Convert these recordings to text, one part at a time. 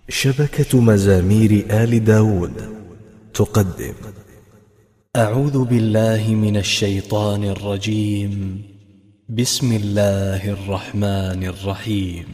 شبكة مزامير آل داود تقدم. أعوذ بالله من الشيطان الرجيم. بسم الله الرحمن الرحيم.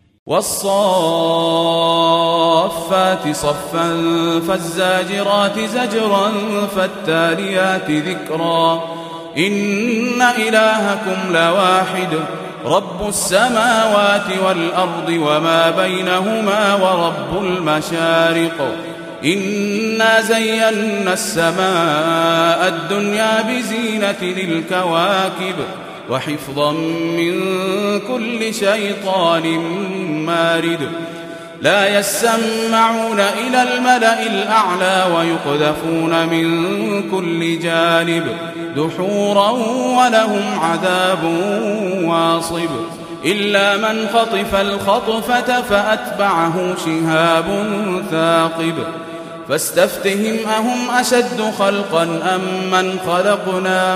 والصافات صفا فالزاجرات زجرا فالتاليات ذكرا إن إلهكم لواحد رب السماوات والأرض وما بينهما ورب المشارق إنا زينا السماء الدنيا بزينة للكواكب وحفظا من كل شيطان مارد لا يسمعون إلى الملأ الأعلى ويقذفون من كل جانب دحورا ولهم عذاب واصب إلا من خطف الخطفة فأتبعه شهاب ثاقب فاستفتهم أهم أشد خلقا أم من خلقنا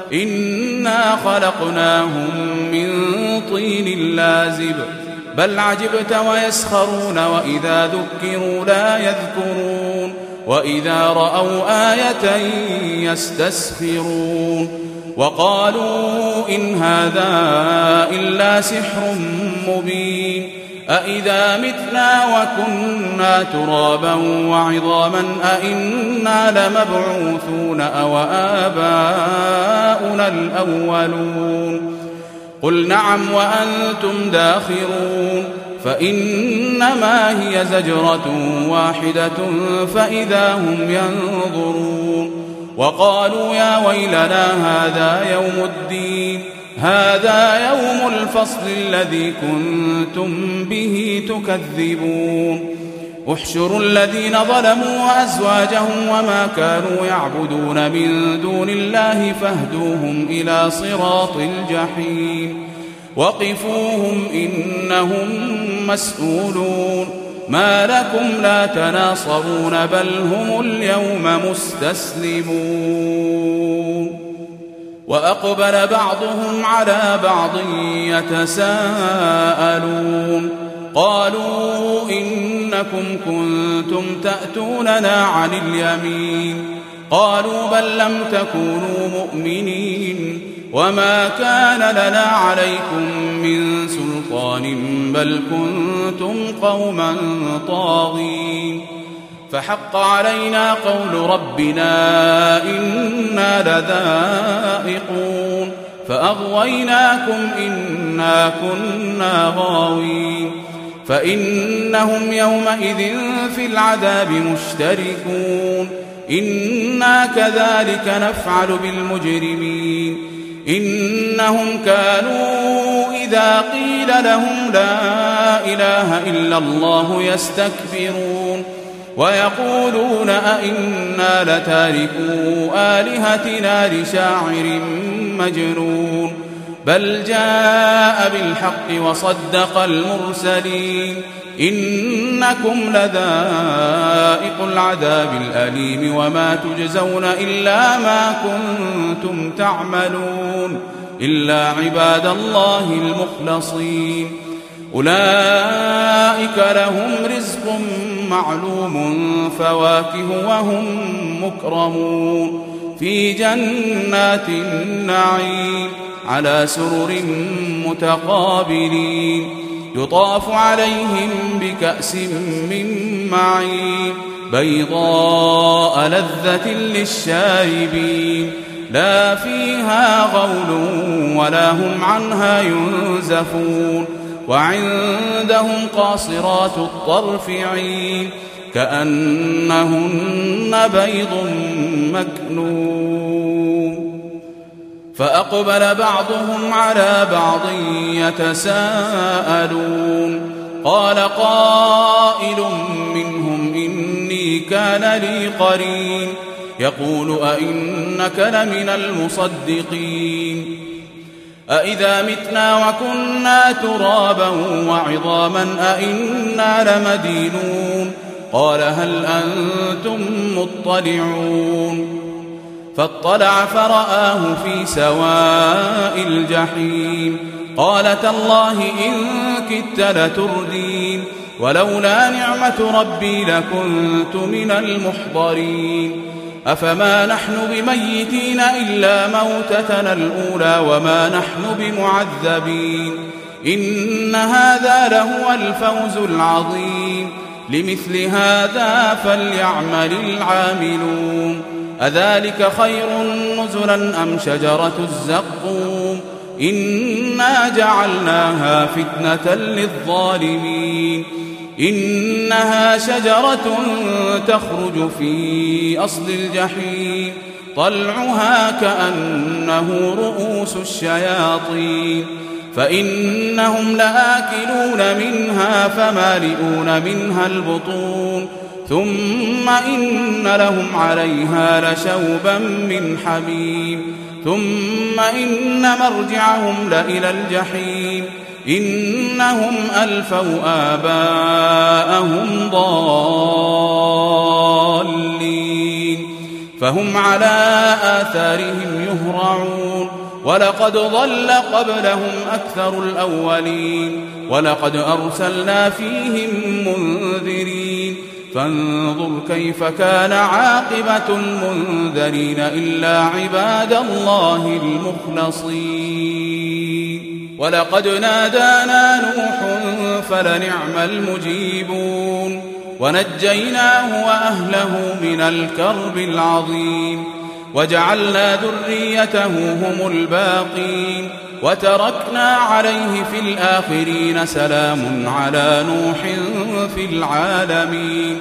إنا خلقناهم من طين لازب بل عجبت ويسخرون وإذا ذكروا لا يذكرون وإذا رأوا آية يستسخرون وقالوا إن هذا إلا سحر مبين أإذا متنا وكنا ترابا وعظاما أإنا لمبعوثون أو آباؤنا الأولون قل نعم وأنتم داخرون فإنما هي زجرة واحدة فإذا هم ينظرون وقالوا يا ويلنا هذا يوم الدين هذا يوم الفصل الذي كنتم به تكذبون احشروا الذين ظلموا وأزواجهم وما كانوا يعبدون من دون الله فاهدوهم إلى صراط الجحيم وقفوهم إنهم مسؤولون ما لكم لا تناصرون بل هم اليوم مستسلمون وأقبل بعضهم على بعض يتساءلون قالوا إنكم كنتم تأتوننا عن اليمين قالوا بل لم تكونوا مؤمنين وما كان لنا عليكم من سلطان بل كنتم قوما طاغين فحق علينا قول ربنا إنا لذائقون فأغويناكم إنا كنا غاوين فإنهم يومئذ في العذاب مشتركون إنا كذلك نفعل بالمجرمين إنهم كانوا إذا قيل لهم لا إله إلا الله يستكبرون ويقولون أئنا لتاركو آلهتنا لشاعر مجنون بل جاء بالحق وصدق المرسلين إنكم لذائق العذاب الأليم وما تجزون إلا ما كنتم تعملون إلا عباد الله المخلصين أولئك لهم رزق معلوم فواكه وهم مكرمون في جنات النعيم على سرر متقابلين يطاف عليهم بكأس من معين بيضاء لذة للشاربين لا فيها غول ولا هم عنها ينزفون وعندهم قاصرات الطرف عين كأنهن بيض مكنون فأقبل بعضهم على بعض يتساءلون قال قائل منهم إني كان لي قرين يقول أئنك لمن المصدقين أإذا متنا وكنا ترابا وعظاما أئنا لمدينون قال هل أنتم مطلعون فاطلع فرآه في سواء الجحيم قال تالله إن كدت لتردين ولولا نعمة ربي لكنت من المحضرين أفما نحن بميتين إلا موتتنا الأولى وما نحن بمعذبين إن هذا لهو الفوز العظيم لمثل هذا فليعمل العاملون أذلك خير نزلا أم شجرة الزقوم إنا جعلناها فتنة للظالمين إنها شجرة تخرج في أصل الجحيم طلعها كأنه رؤوس الشياطين فإنهم لآكلون منها فمالئون منها البطون ثم إن لهم عليها لشوبا من حميم ثم إن مرجعهم لإلى الجحيم إنهم ألفوا آباءهم ضالين فهم على آثارهم يهرعون ولقد ضل قبلهم أكثر الأولين ولقد أرسلنا فيهم منذرين فانظر كيف كان عاقبة المنذرين إلا عباد الله المخلصين ولقد نادانا نوح فلنعم المجيبون ونجيناه وأهله من الكرب العظيم وجعلنا ذريته هم الباقين وتركنا عليه في الآخرين سلام على نوح في العالمين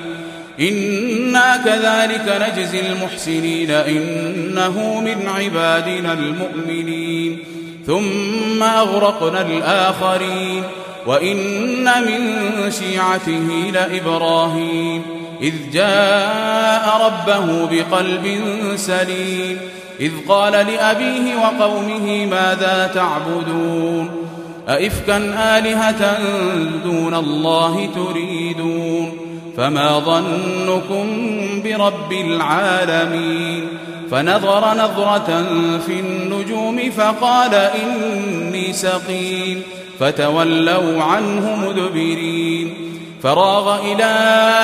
إنا كذلك نجزي المحسنين إنه من عبادنا المؤمنين ثم أغرقنا الآخرين وإن من شيعته لإبراهيم إذ جاء ربه بقلب سليم إذ قال لأبيه وقومه ماذا تعبدون أئفكا آلهة دون الله تريدون فما ظنكم برب العالمين فنظر نظرة في النجوم فقال إني سقيم فتولوا عنه مدبرين فراغ إلى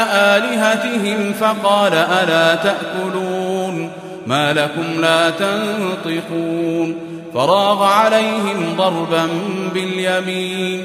آلهتهم فقال ألا تأكلون ما لكم لا تنطقون فراغ عليهم ضربا باليمين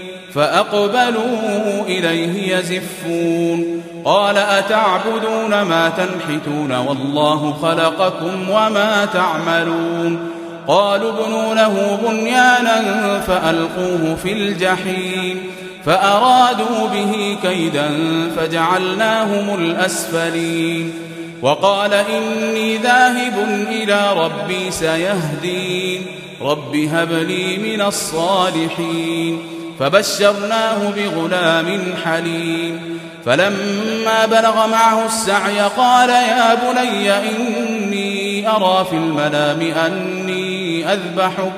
فأقبلوا إليه يزفون قال أتعبدون ما تنحتون والله خلقكم وما تعملون قالوا ابنوا له بنيانا فألقوه في الجحيم فأرادوا به كيدا فجعلناهم الأسفلين وقال إني ذاهب إلى ربي سيهدين رب هب لي من الصالحين فبشرناه بغلام حليم فلما بلغ معه السعي قال يا بني إني أرى في المنام أني أذبحك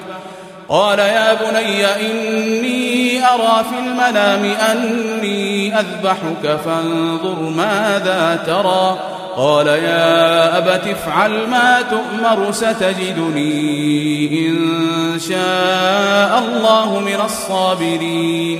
فانظر ماذا ترى قال يا أبت افعل ما تؤمر ستجدني إن شاء الله من الصابرين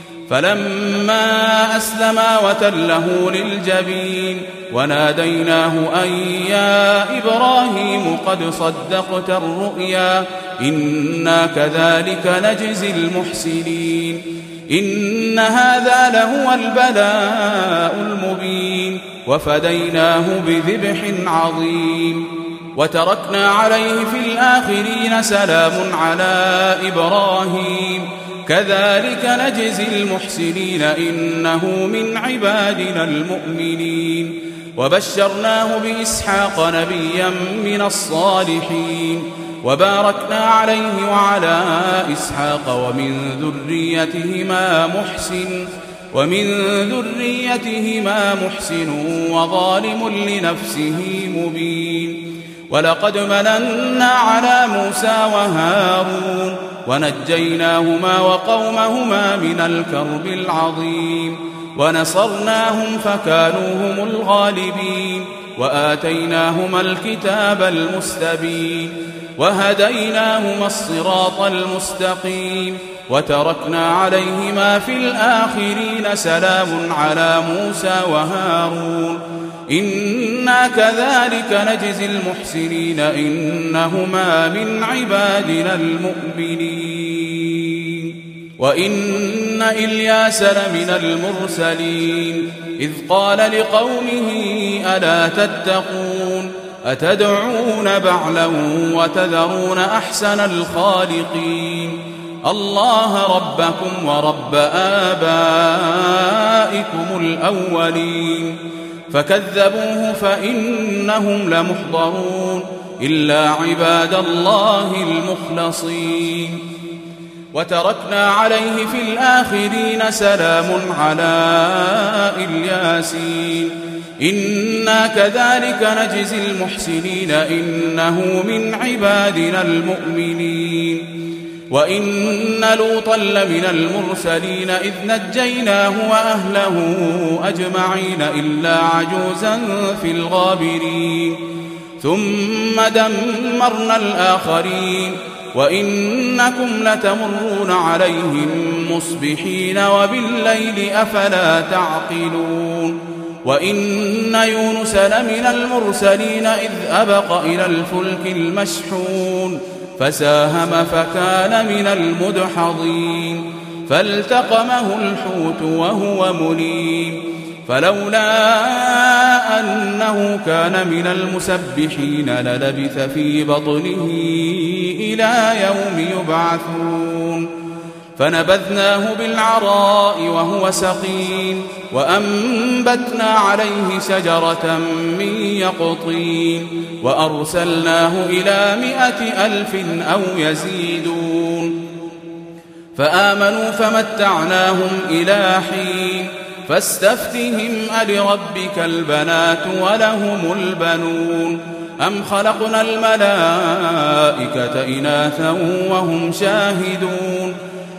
فلما أسلما وتله للجبين وناديناه أن يا إبراهيم قد صدقت الرؤيا إنا كذلك نجزي المحسنين إن هذا لهو البلاء المبين وفديناه بذبح عظيم وتركنا عليه في الآخرين سلام على إبراهيم كذلك نجزي المحسنين إنه من عبادنا المؤمنين وبشرناه بإسحاق نبيا من الصالحين وباركنا عليه وعلى إسحاق ومن ذريتهما محسن وظالم لنفسه مبين ولقد مننا على موسى وهارون ونجيناهما وقومهما من الكرب العظيم ونصرناهم فكانوا هم الغالبين وآتيناهما الكتاب المستبين وهديناهما الصراط المستقيم وتركنا عليهما في الآخرين سلام على موسى وهارون إنا كذلك نجزي المحسنين إنهما من عبادنا المؤمنين وإن إلياس لمن المرسلين إذ قال لقومه ألا تتقون أتدعون بعلا وتذرون أحسن الخالقين الله ربكم ورب آبائكم الأولين فكذبوه فإنهم لمحضرون إلا عباد الله المخلصين وتركنا عليه في الآخرين سلام على الياسين إنا كذلك نجزي المحسنين إنه من عبادنا المؤمنين وإن لوطا لمن المرسلين إذ نجيناه وأهله أجمعين إلا عجوزا في الغابرين ثم دمرنا الآخرين وإنكم لتمرون عليهم مصبحين وبالليل أفلا تعقلون وإن يونس لمن المرسلين إذ أبق إلى الفلك المشحون فساهم فكان من المدحضين فالتقمه الحوت وهو مليم فلولا أنه كان من المسبحين للبث في بطنه إلى يوم يبعثون فنبذناه بالعراء وهو سقيم وأنبتنا عليه شجرة من يقطين وأرسلناه إلى 100,000 أو يزيدون فآمنوا فمتعناهم إلى حين فاستفتهم ألربك البنات ولهم البنون أم خلقنا الملائكة إناثا وهم شاهدون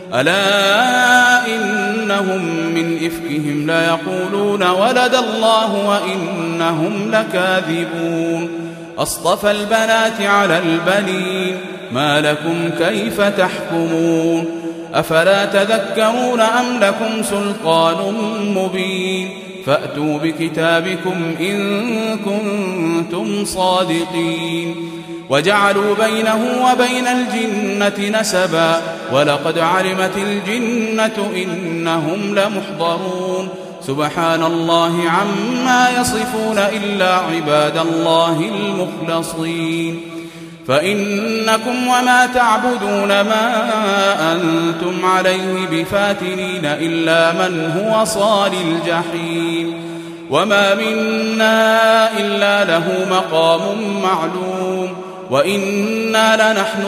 ألا إنهم من إفكهم ليقولون ولد الله وإنهم لكاذبون أصطفى البنات على البنين ما لكم كيف تحكمون أفلا تذكرون أم لكم سلطان مبين فأتوا بكتابكم إن كنتم صادقين وجعلوا بينه وبين الجنة نسبا ولقد علمت الجنة إنهم لمحضرون سبحان الله عما يصفون إلا عباد الله المخلصين فإنكم وما تعبدون ما أنتم عليه بفاتنين إلا من هو صال الجحيم وما منا إلا له مقام معلوم وإنا لنحن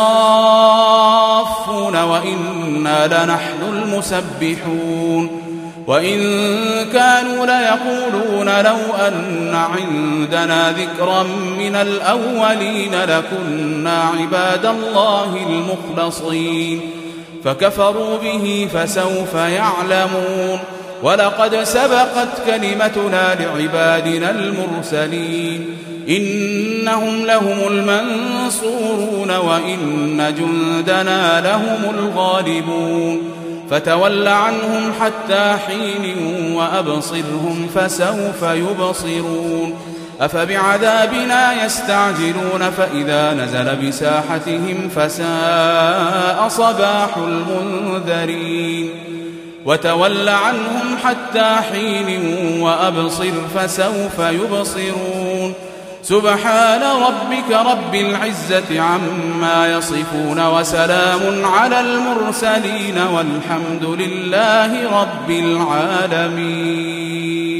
الصافون وإنا لنحن المسبحون وإن كانوا ليقولون لو أن عندنا ذكرا من الأولين لكنا عباد الله المخلصين فكفروا به فسوف يعلمون ولقد سبقت كلمتنا لعبادنا المرسلين إنهم لهم المنصورون وإن جندنا لهم الغالبون فتول عنهم حتى حين وأبصرهم فسوف يبصرون أفبعذابنا يستعجلون فإذا نزل بساحتهم فساء صباح المنذرين وتول عنهم حتى حين وأبصر فسوف يبصرون سبحان ربك رب العزة عما يصفون وسلام على المرسلين والحمد لله رب العالمين.